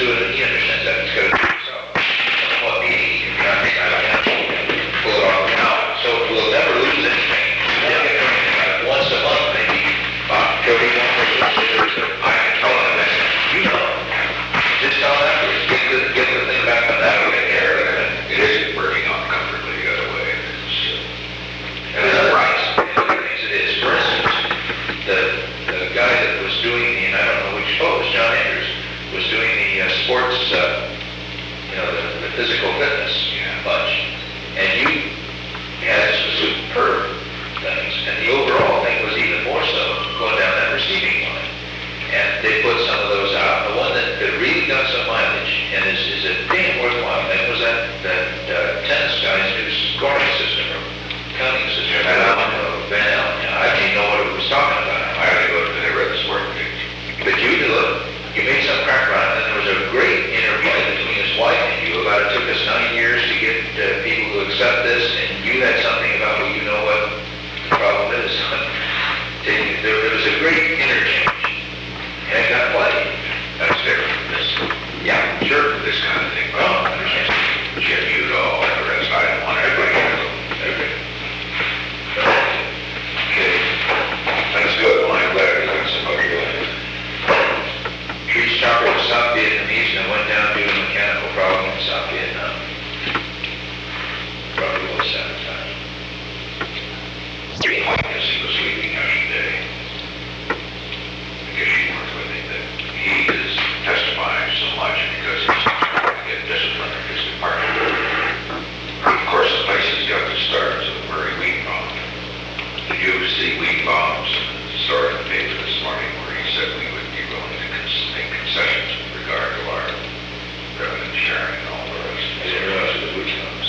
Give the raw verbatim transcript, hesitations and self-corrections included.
do it, he understands that, it's gotta do it himself. What meeting, he can not make out, pull it off now, so we'll never lose anything. We'll get anything like once a month, maybe, uh, Cody, one more lose it, I can tell him that, you know, just tell him afterwards, get the, get the thing back on that, we'll get care of it. It isn't working out comfortably the other way. It's, uh, And other rights, other things it is, for instance, the, the guy that was doing the, and I don't know which, oh, it was John Andrews, was doing the uh, sports, uh, you know, the, the physical fitness Yeah. bunch. And you had some superb things, and the overall thing was even more so going down that receiving line. And they put some of those out. The one that, that really got some mileage and is, is a damn worthwhile thing was that, that uh, tennis guy's new scoring system or counting system. Van Allen. Uh, Van Allen. Yeah, I didn't even know what it was talking about. I had to go to the read the sport page. But you do it. You made some crack run, and there was a great interplay between his wife and you about it took us nine years to get uh, people to accept this, and you had something about, well, you know what the problem is. there, there was a great interchange, and it got played. That's different from this. Yeah, sure. This kind of thing. Oh, I understand. Jim Udall and the rest. I don't want everybody to know. Okay. Okay. That's good. Well, I'm glad we got somebody doing it. Trees chopper was South Vietnamese and went down due to a mechanical problem in South Vietnam. Probably was sabotage. Because he was leaving yesterday. Because she worked with him that he is testifying so much because he's trying to get discipline in his department. Of course, the place has got to start with the Murray wheat bomb. Did you see wheat bombs in the story in the paper this morning where he said we would be willing to cons- make concessions with regard to our revenue sharing and all the rest? I didn't realize it was witch bombs.